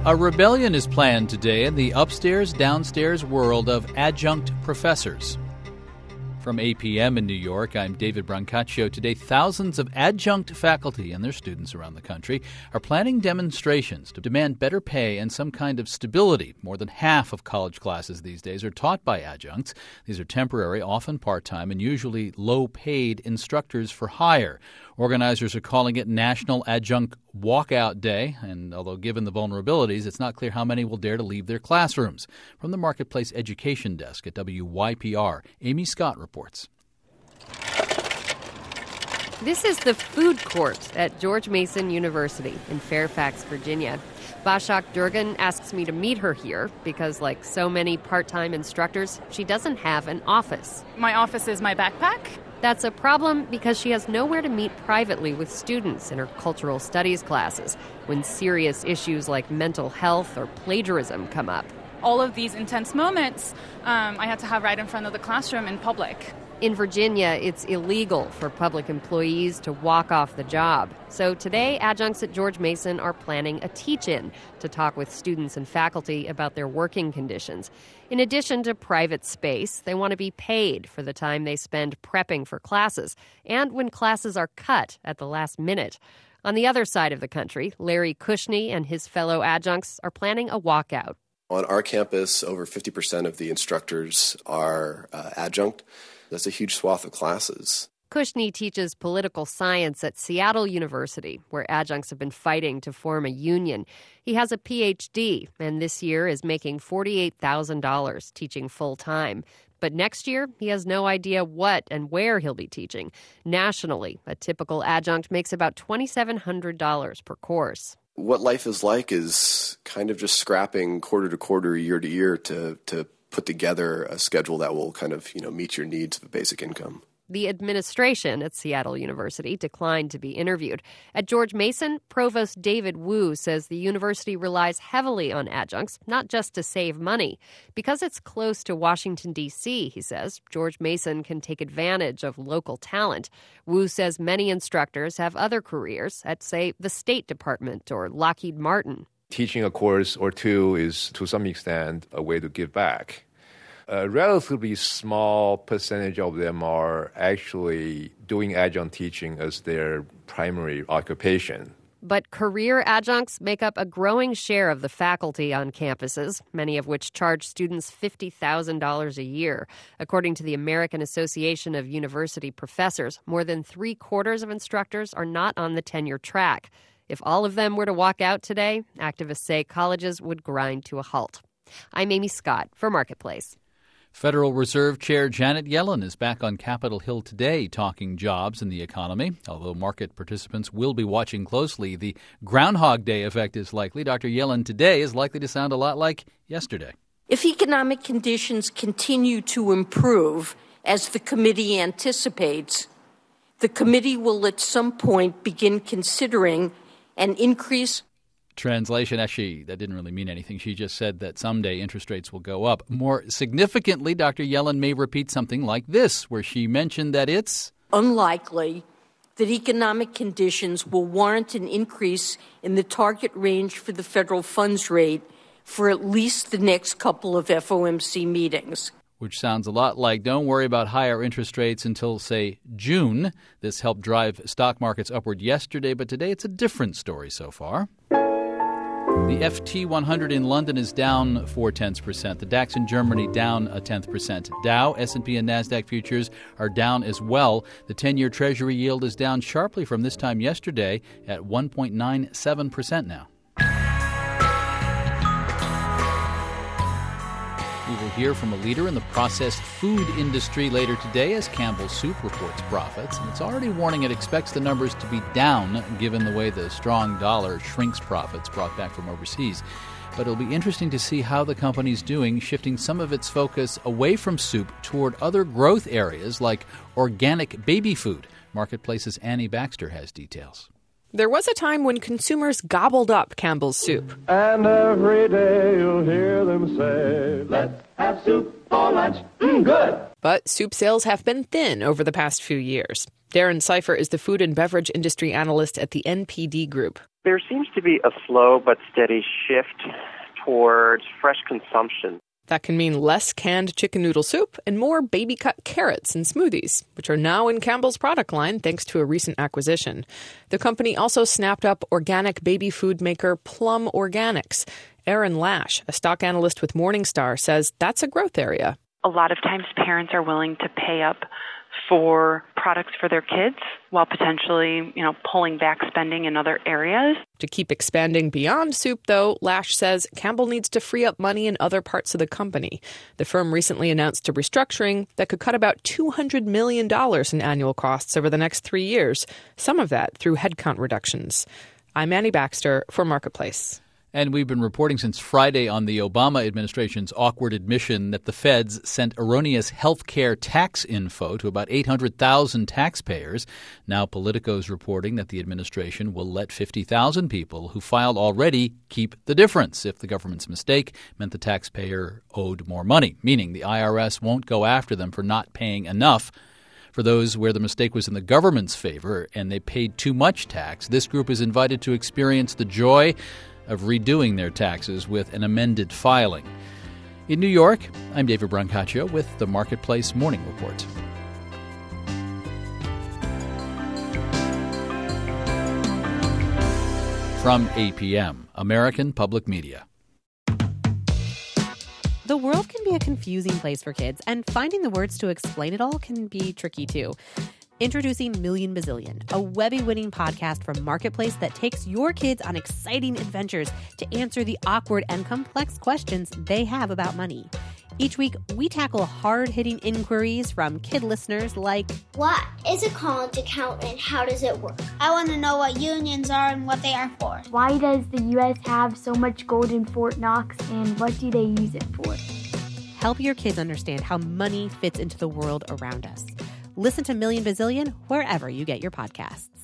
A rebellion is planned today in the upstairs-downstairs world of adjunct professors. From APM in New York, I'm David Brancaccio. Today, thousands of adjunct faculty and their students around the country are planning demonstrations to demand better pay and some kind of stability. More than half of college classes these days are taught by adjuncts. These are temporary, often part-time, and usually low-paid instructors for hire. Organizers are calling it National Adjunct Walkout Day, and although given the vulnerabilities, it's not clear how many will dare to leave their classrooms. From the Marketplace Education Desk at WYPR, Amy Scott reports. This is the food court at George Mason University in Fairfax, Virginia. Bashak Durgan asks me to meet her here because, like so many part-time instructors, she doesn't have an office. My office is my backpack. That's a problem because she has nowhere to meet privately with students in her cultural studies classes when serious issues like mental health or plagiarism come up. All of these intense moments, I had to have right in front of the classroom in public. In Virginia, it's illegal for public employees to walk off the job. So today, adjuncts at George Mason are planning a teach-in to talk with students and faculty about their working conditions. In addition to private space, they want to be paid for the time they spend prepping for classes and when classes are cut at the last minute. On the other side of the country, Larry Kushney and his fellow adjuncts are planning a walkout. On our campus, over 50% of the instructors are adjunct. That's a huge swath of classes. Kushney teaches political science at Seattle University, where adjuncts have been fighting to form a union. He has a PhD, and this year is making $48,000 teaching full-time. But next year, he has no idea what and where he'll be teaching. Nationally, a typical adjunct makes about $2,700 per course. What life is like is kind of just scrapping quarter to quarter, year to year to put together a schedule that will kind of, meet your needs of a basic income. The administration at Seattle University declined to be interviewed. At George Mason, Provost David Wu says the university relies heavily on adjuncts, not just to save money. Because it's close to Washington, D.C., he says, George Mason can take advantage of local talent. Wu says many instructors have other careers at, say, the State Department or Lockheed Martin. Teaching a course or two is, to some extent, a way to give back. A relatively small percentage of them are actually doing adjunct teaching as their primary occupation. But career adjuncts make up a growing share of the faculty on campuses, many of which charge students $50,000 a year. According to the American Association of University Professors, more than 3/4 of instructors are not on the tenure track. If all of them were to walk out today, activists say colleges would grind to a halt. I'm Amy Scott for Marketplace. Federal Reserve Chair Janet Yellen is back on Capitol Hill today talking jobs and the economy. Although market participants will be watching closely, the Groundhog Day effect is likely. Dr. Yellen today is likely to sound a lot like yesterday. If economic conditions continue to improve, as the committee anticipates, the committee will at some point begin considering an increase. Translation, actually, that didn't really mean anything. She just said that someday interest rates will go up. More significantly, Dr. Yellen may repeat something like this, where she mentioned that it's unlikely that economic conditions will warrant an increase in the target range for the federal funds rate for at least the next couple of FOMC meetings. Which sounds a lot like don't worry about higher interest rates until, say, June. This helped drive stock markets upward yesterday, but today it's a different story so far. The FT 100 in London is down 0.4%. The DAX in Germany down 0.1%. Dow, S&P, and NASDAQ futures are down as well. The 10-year Treasury yield is down sharply from this time yesterday at 1.97% now. We will hear from a leader in the processed food industry later today as Campbell's Soup reports profits. And it's already warning it expects the numbers to be down given the way the strong dollar shrinks profits brought back from overseas. But it'll be interesting to see how the company's doing, shifting some of its focus away from soup toward other growth areas like organic baby food. Marketplace's Annie Baxter has details. There was a time when consumers gobbled up Campbell's Soup. And every day you'll hear them say, let's have soup for lunch. Good. But soup sales have been thin over the past few years. Darren Cipher is the food and beverage industry analyst at the NPD Group. There seems to be a slow but steady shift towards fresh consumption. That can mean less canned chicken noodle soup and more baby-cut carrots in smoothies, which are now in Campbell's product line thanks to a recent acquisition. The company also snapped up organic baby food maker Plum Organics. Erin Lash, a stock analyst with Morningstar, says that's a growth area. A lot of times parents are willing to pay up for products for their kids while potentially, pulling back spending in other areas. To keep expanding beyond soup, though, Lash says Campbell needs to free up money in other parts of the company. The firm recently announced a restructuring that could cut about $200 million in annual costs over the next 3 years, some of that through headcount reductions. I'm Annie Baxter for Marketplace. And we've been reporting since Friday on the Obama administration's awkward admission that the feds sent erroneous health care tax info to about 800,000 taxpayers. Now Politico's reporting that the administration will let 50,000 people who filed already keep the difference if the government's mistake meant the taxpayer owed more money, meaning the IRS won't go after them for not paying enough. For those where the mistake was in the government's favor and they paid too much tax, this group is invited to experience the joy of redoing their taxes with an amended filing. In New York, I'm David Brancaccio with the Marketplace Morning Report. From APM, American Public Media. The world can be a confusing place for kids, and finding the words to explain it all can be tricky too. Introducing Million Bazillion, a Webby-winning podcast from Marketplace that takes your kids on exciting adventures to answer the awkward and complex questions they have about money. Each week, we tackle hard-hitting inquiries from kid listeners like, what is a college account and how does it work? I want to know what unions are and what they are for. Why does the U.S. have so much gold in Fort Knox and what do they use it for? Help your kids understand how money fits into the world around us. Listen to Million Bazillion wherever you get your podcasts.